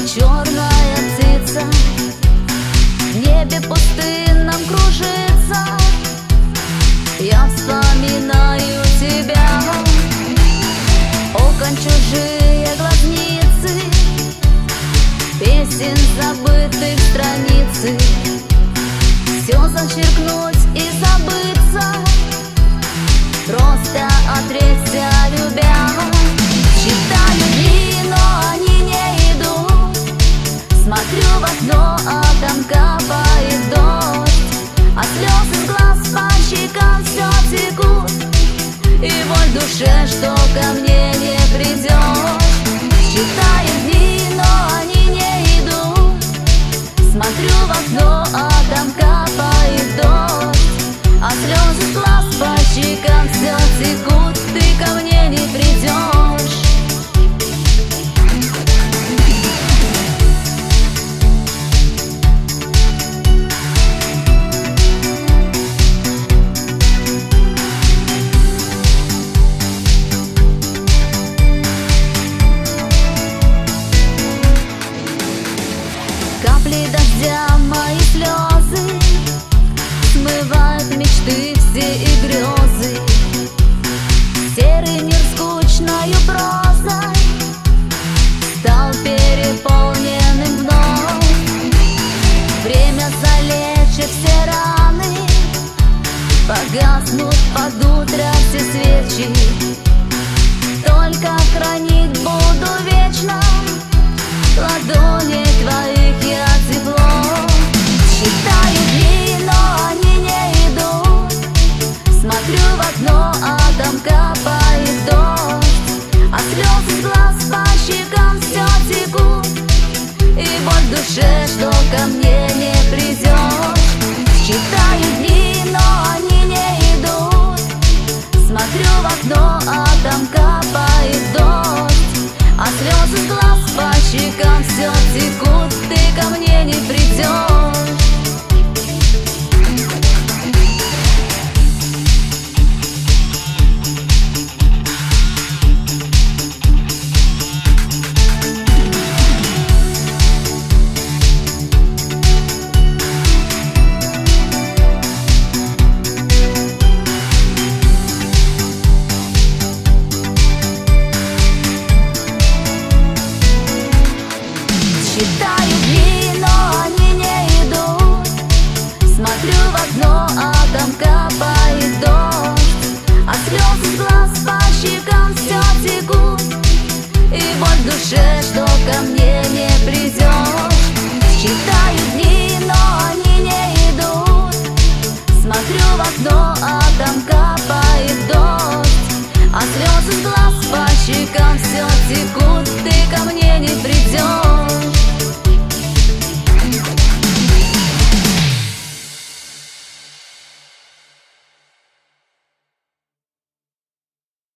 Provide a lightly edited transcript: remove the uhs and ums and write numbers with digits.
черная птица в небе пустынном кружится. Я вспоминаю тебя, окон чужие глазницы, песен забытых страницы. Все зачеркнуть и забыться, просто отречься, любя. Считаю дни, но они не идут. Смотрю в окно, а там капает дождь, а слезы с глаз по щекам все текут. И боль в душе, что ко мне не придешь. Считаю дни, но они не идут. Смотрю в окно, а там капает дождь, а слезы с глаз по щекам все текут. Ты ко мне не придешь. Капли дождя, мои слезы смывают мечты все и грезы. Серый мир скучною прозой стал переполненным вновь. Время залечит все раны, погаснут под утро все свечи. Только хранить буду вечно ладони твоих я тепло. Считаю дни, но они не идут. Смотрю в окно, а там капает дождь, а слезы с глаз по щекам все текут. И боль в душе, что ко мне не придешь. Считаю дни, но они не идут. Смотрю в окно, а там капает дождь, а слезы с глаз по щекам все текут. Ты ко мне не придешь. Считаю дни, но они не идут. Смотрю в окно, а там капает дождь, а слезы с глаз по щекам все текут. И боль в душе, что ко мне не придешь. Считаю дни, но они не идут. Смотрю в окно, а там капает дождь, а слезы с глаз по щекам все текут. Ты ко мне